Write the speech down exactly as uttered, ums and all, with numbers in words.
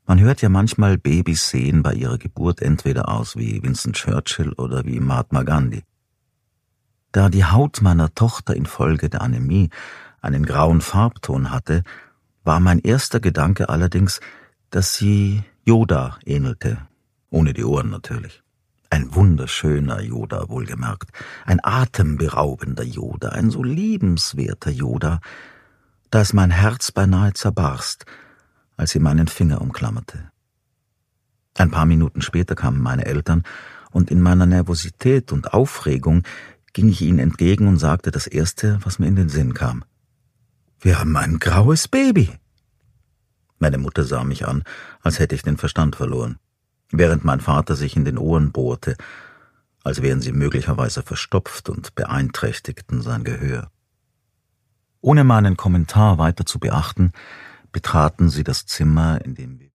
Man hört ja manchmal, Babys sehen bei ihrer Geburt entweder aus wie Winston Churchill oder wie Mahatma Gandhi. Da die Haut meiner Tochter infolge der Anämie einen grauen Farbton hatte, war mein erster Gedanke allerdings, dass sie Yoda ähnelte, ohne die Ohren natürlich. Ein wunderschöner Yoda, wohlgemerkt, ein atemberaubender Yoda, ein so liebenswerter Yoda, dass mein Herz beinahe zerbarst, als sie meinen Finger umklammerte. Ein paar Minuten später kamen meine Eltern, und in meiner Nervosität und Aufregung ging ich ihnen entgegen und sagte das Erste, was mir in den Sinn kam. »Wir haben ein graues Baby!« Meine Mutter sah mich an, als hätte ich den Verstand verloren, während mein Vater sich in den Ohren bohrte, als wären sie möglicherweise verstopft und beeinträchtigten sein Gehör. Ohne meinen Kommentar weiter zu beachten, betraten sie das Zimmer, in dem wir